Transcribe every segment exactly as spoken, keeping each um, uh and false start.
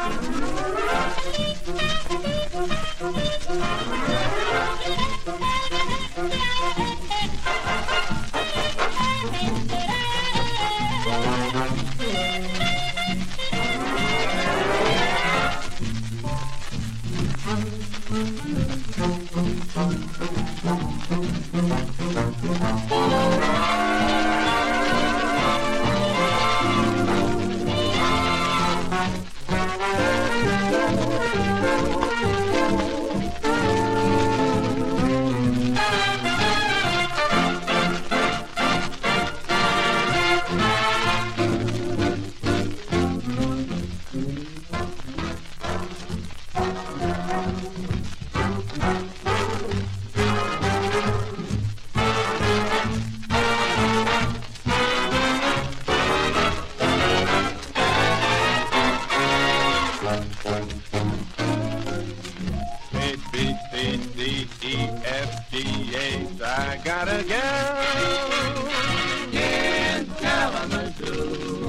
A, B, C, D, E, F, G, H. I got a gal in Kalamazoo.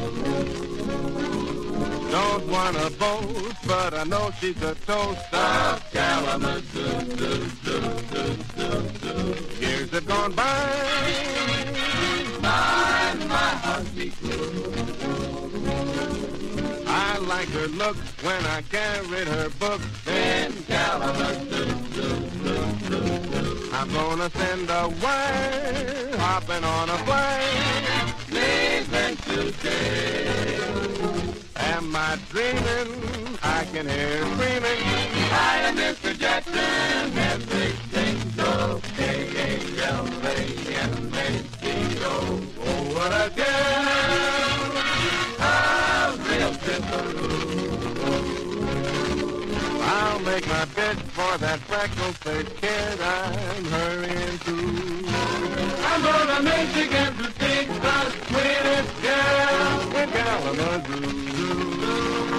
Don't wanna boast, but I know she's a toast of Kalamazoo. Do, do, do, do, do. Years have gone by, my, my heart beats blue. I like her looks when I carried her books in Kalamazoo. I'm gonna send a wire, hopping on a plane, leaving today. Am I dreaming? I can hear her screaming. I am Mister Jackson, everything's okay. A L A M A C O. Oh, what a girl! A real pimperoo. I'll make my bid for that freckle-faced kid I'm hurrying to. I'm gonna Michigan to take the sweetest girl in Kalamazoo.